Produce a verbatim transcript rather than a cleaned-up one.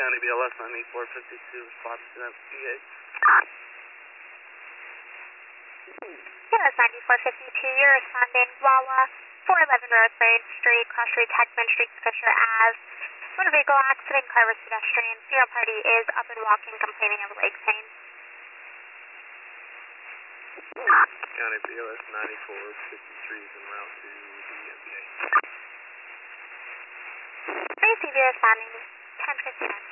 County B L S ninety-four fifty-two, response to that P A. B L S ninety-four fifty-two, you're responding Wawa, four eleven Roseberry Street, cross street Heckman Street, Fisher Ave. Motor vehicle accident, car with pedestrian. Female party is up and walking, complaining of leg pain. County B L S ninety-four fifty-three is en route to the M P A. three C V responding ten fifty-nine.